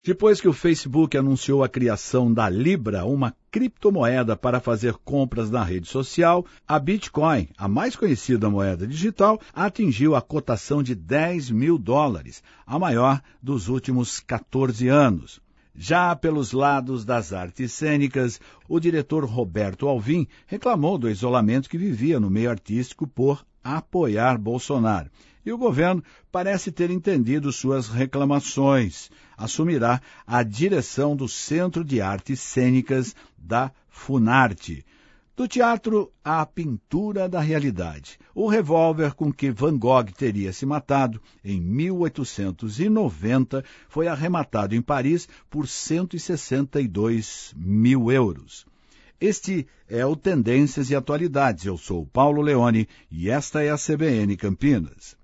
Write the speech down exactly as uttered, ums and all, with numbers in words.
Depois que o Facebook anunciou a criação da Libra, uma criptomoeda para fazer compras na rede social, a Bitcoin, a mais conhecida moeda digital, atingiu a cotação de dez mil dólares, a maior dos últimos quatorze anos. Já pelos lados das artes cênicas, o diretor Roberto Alvim reclamou do isolamento que vivia no meio artístico por apoiar Bolsonaro. E o governo parece ter entendido suas reclamações. Assumirá a direção do Centro de Artes Cênicas da Funarte. Do teatro à pintura da realidade. O revólver com que Van Gogh teria se matado em mil oitocentos e noventa foi arrematado em Paris por cento e sessenta e dois mil euros. Este é o Tendências e Atualidades. Eu sou Paulo Leone e esta é a C B N Campinas.